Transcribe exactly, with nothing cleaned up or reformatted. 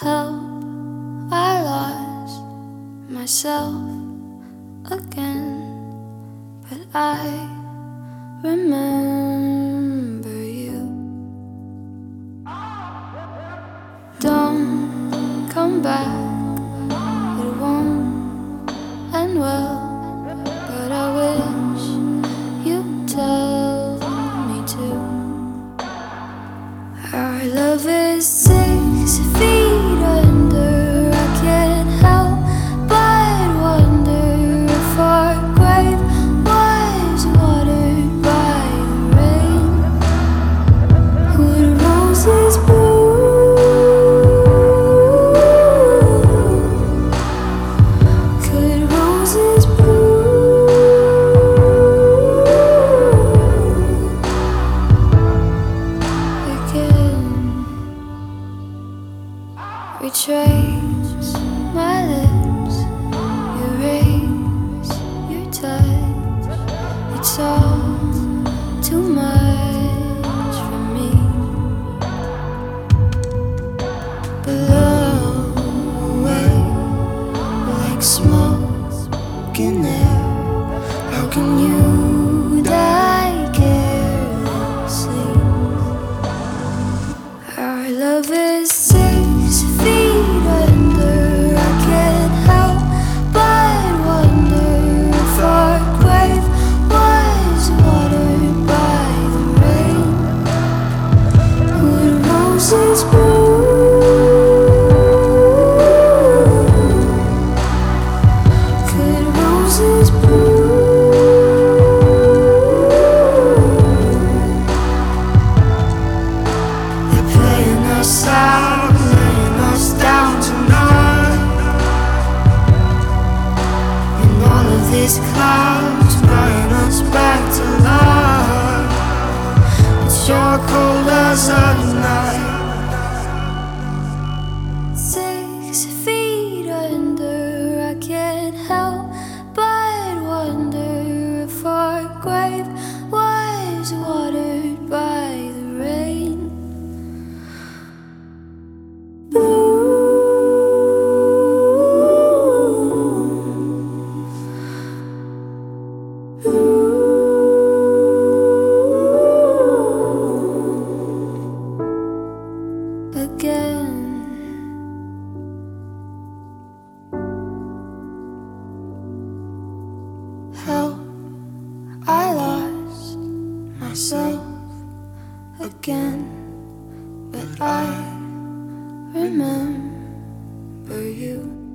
Help, I lost myself again, but I remember you. Don't come back, it won't end well, but I wish you'd tell me to. Our love is six feet under. I can't help but wonder if our grave was watered by the rain. Would roses bloom? Could roses bloom again? Retrace my lips, erase your touch. It's all too much for me. Blow away like smoke in air. How can you die carelessly? Our love is six feet under. I can't help but wonder if our grave was watered by the rain. Would roses bloom? Could roses bloom? They're playing us out, laying us down tonight. And all of these clouds bringing us back to life. It's your cold as a night. Six feet under. I can't help but wonder if our grave was watered by the rain. Again, help, I lost myself again, but I remember you.